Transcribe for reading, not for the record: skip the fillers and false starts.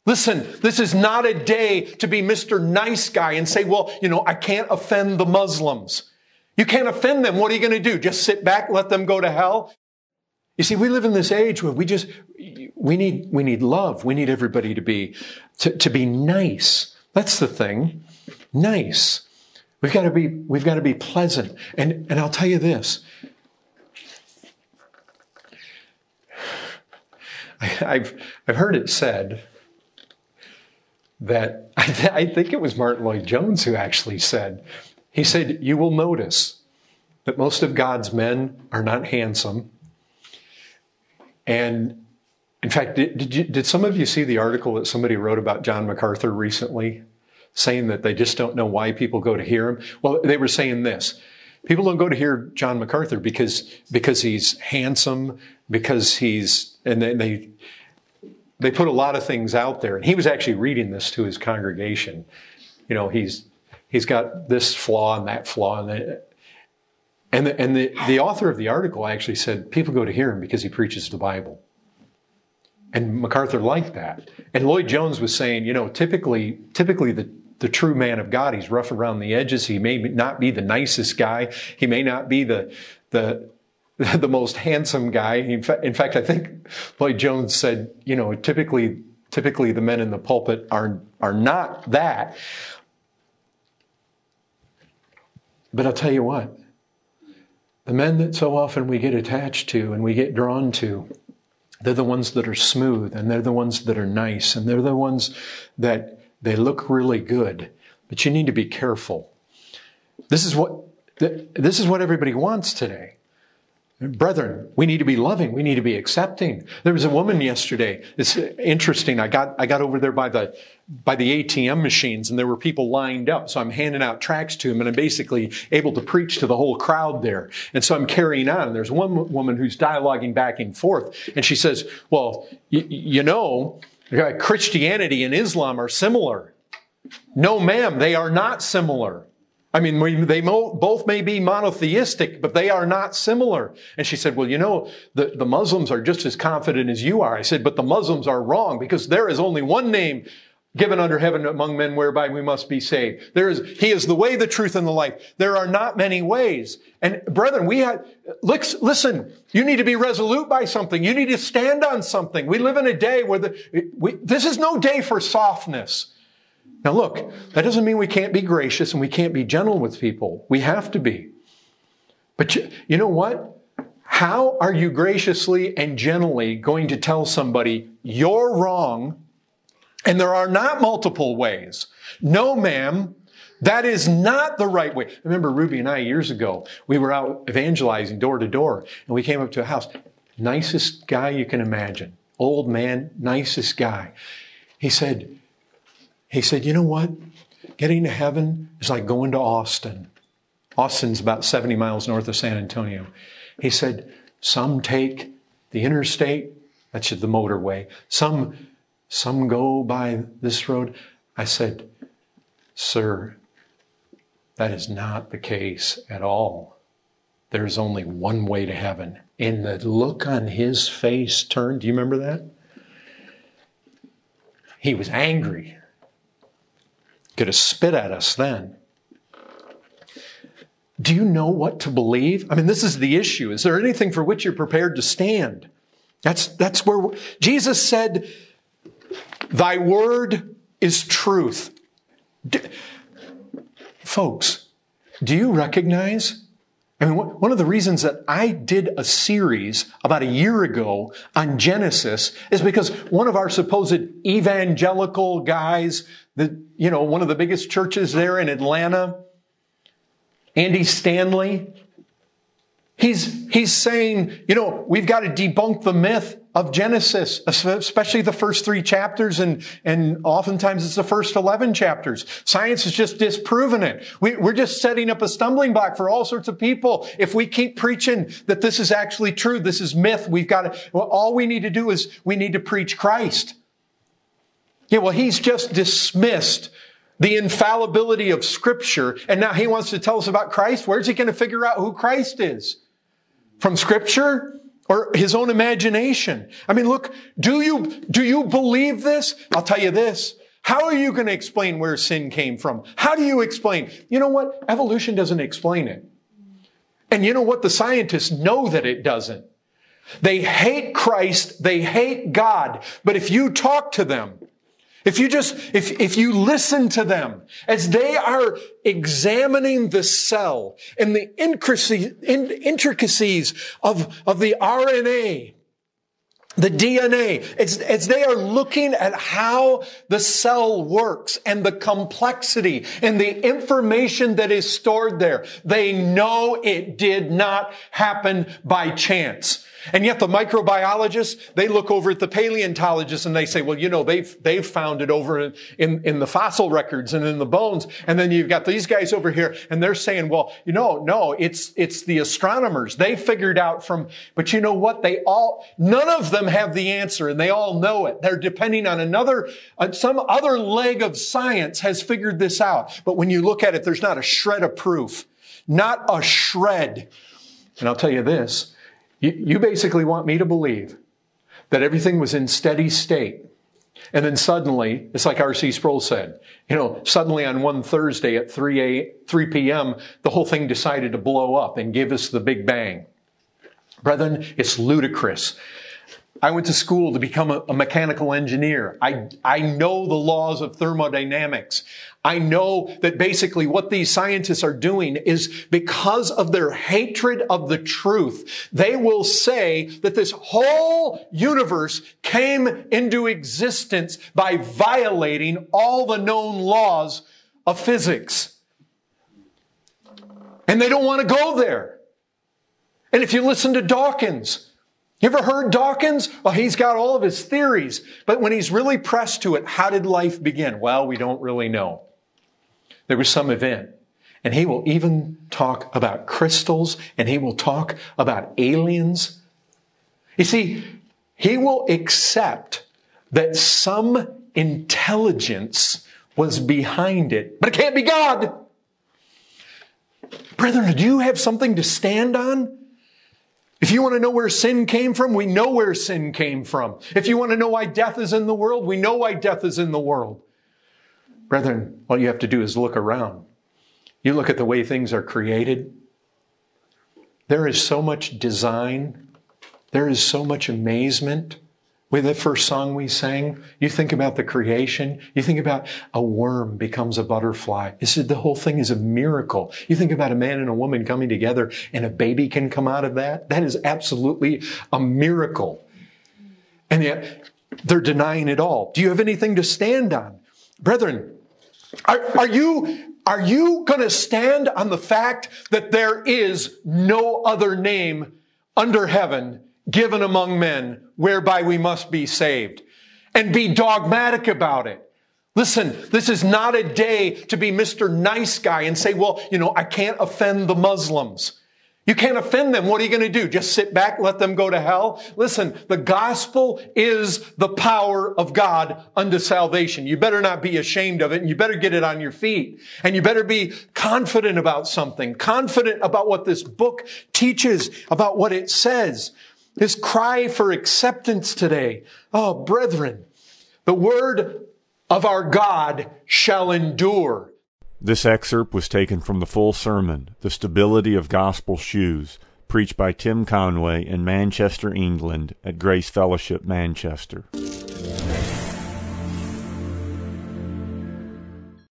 Listen, this is not a day to be Mr. Nice Guy and say, well, I can't offend the Muslims. You can't offend them. What are you going to do? Just sit back, let them go to hell? You see, we live in this age where we need love. We need everybody to be nice. That's the thing. Nice. We've got to be pleasant. And I'll tell you this. I've heard it said that I think it was Martin Lloyd Jones who actually said, he said, you will notice that most of God's men are not handsome. And in fact, did some of you see the article that somebody wrote about John MacArthur recently, saying that they just don't know why people go to hear him? Well, they were saying this. People don't go to hear John MacArthur because he's handsome, because and they put a lot of things out there. And he was actually reading this to his congregation. He's got this flaw and that flaw. And the author of the article actually said, people go to hear him because he preaches the Bible. And MacArthur liked that. And Lloyd Jones was saying, typically the true man of God, he's rough around the edges. He may not be the nicest guy. He may not be the most handsome guy. In fact, I think Lloyd Jones said, typically the men in the pulpit are not that. But I'll tell you what, the men that so often we get attached to and we get drawn to, they're the ones that are smooth, and they're the ones that are nice, and they're the ones that they look really good. But you need to be careful. This is what everybody wants today. Brethren, we need to be loving. We need to be accepting. There was a woman yesterday. It's interesting. I got over there by the ATM machines, and there were people lined up. So I'm handing out tracts to them, and I'm basically able to preach to the whole crowd there. And so I'm carrying on. And there's one woman who's dialoguing back and forth, and she says, "Well, Christianity and Islam are similar." No, ma'am, they are not similar. I mean, they both may be monotheistic, but they are not similar. And she said, well, the Muslims are just as confident as you are. I said, but the Muslims are wrong, because there is only one name given under heaven among men whereby we must be saved. He is the way, the truth, and the life. There are not many ways. And brethren, listen, you need to be resolute by something. You need to stand on something. We live in a day where this is no day for softness. Now look, that doesn't mean we can't be gracious and we can't be gentle with people. We have to be. But you know what? How are you graciously and gently going to tell somebody you're wrong and there are not multiple ways? No, ma'am, that is not the right way. I remember Ruby and I years ago, we were out evangelizing door to door, and we came up to a house. Nicest guy you can imagine. Old man, nicest guy. He said, you know what? Getting to heaven is like going to Austin. Austin's about 70 miles north of San Antonio. He said, some take the interstate, that's the motorway. Some go by this road. I said, sir, that is not the case at all. There's only one way to heaven. And the look on his face turned. Do you remember that? He was angry. Could have spit at us then. Do you know what to believe? I mean, this is the issue. Is there anything for which you're prepared to stand? That's where Jesus said, thy word is truth. Folks, do you recognize? I mean, one of the reasons that I did a series about a year ago on Genesis is because one of our supposed evangelical guys, one of the biggest churches there in Atlanta, Andy Stanley, he's saying, we've got to debunk the myth of Genesis, especially the first 3 chapters, and oftentimes it's the first 11 chapters. Science has just disproven it. We're just setting up a stumbling block for all sorts of people. If we keep preaching that this is actually true, this is myth, all we need to do is we need to preach Christ. Yeah, well, he's just dismissed the infallibility of Scripture, and now he wants to tell us about Christ. Where's he going to figure out who Christ is? From Scripture? or his own imagination. I mean, look, do you believe this? I'll tell you this. How are you going to explain where sin came from? How do you explain? You know what? Evolution doesn't explain it. And you know what? The scientists know that it doesn't. They hate Christ. They hate God. But if you talk to them, if you listen to them as they are examining the cell and the intricacies of the RNA, the DNA, as they are looking at how the cell works and the complexity and the information that is stored there, they know it did not happen by chance. And yet the microbiologists, they look over at the paleontologists and they say, well, you know, they've found it over in the fossil records and in the bones. And then you've got these guys over here and they're saying, well, you know, no, it's the astronomers. They figured out but you know what? None of them have the answer and they all know it. They're depending on some other leg of science has figured this out. But when you look at it, there's not a shred of proof. Not a shred. And I'll tell you this. You basically want me to believe that everything was in steady state. And then suddenly, it's like R.C. Sproul said, you know, suddenly on one Thursday at 3 p.m., the whole thing decided to blow up and give us the Big Bang. Brethren, it's ludicrous. I went to school to become a mechanical engineer. I know the laws of thermodynamics. I know that basically what these scientists are doing is because of their hatred of the truth, they will say that this whole universe came into existence by violating all the known laws of physics. And they don't want to go there. And if you listen to Dawkins, you ever heard Dawkins? Well, he's got all of his theories. But when he's really pressed to it, how did life begin? Well, we don't really know. There was some event. And he will even talk about crystals, and he will talk about aliens. You see, he will accept that some intelligence was behind it. But it can't be God. Brethren, do you have something to stand on? If you want to know where sin came from, we know where sin came from. If you want to know why death is in the world, we know why death is in the world. Brethren, all you have to do is look around. You look at the way things are created. There is so much design. There is so much amazement. With the first song we sang, you think about the creation. You think about a worm becomes a butterfly. The whole thing is a miracle. You think about a man and a woman coming together and a baby can come out of that. That is absolutely a miracle. And yet they're denying it all. Do you have anything to stand on? Brethren, are you going to stand on the fact that there is no other name under heaven given among men whereby we must be saved, and be dogmatic about it? Listen, this is not a day to be Mr. Nice Guy and say, well, you know, I can't offend the Muslims. You can't offend them. What are you going to do? Just sit back, let them go to hell? Listen, the gospel is the power of God unto salvation. You better not be ashamed of it, and you better get it on your feet. And you better be confident about something, confident about what this book teaches, about what it says. This cry for acceptance today. Oh, brethren, the word of our God shall endure. This excerpt was taken from the full sermon, The Stability of Gospel Shoes, preached by Tim Conway in Manchester, England, at Grace Fellowship, Manchester.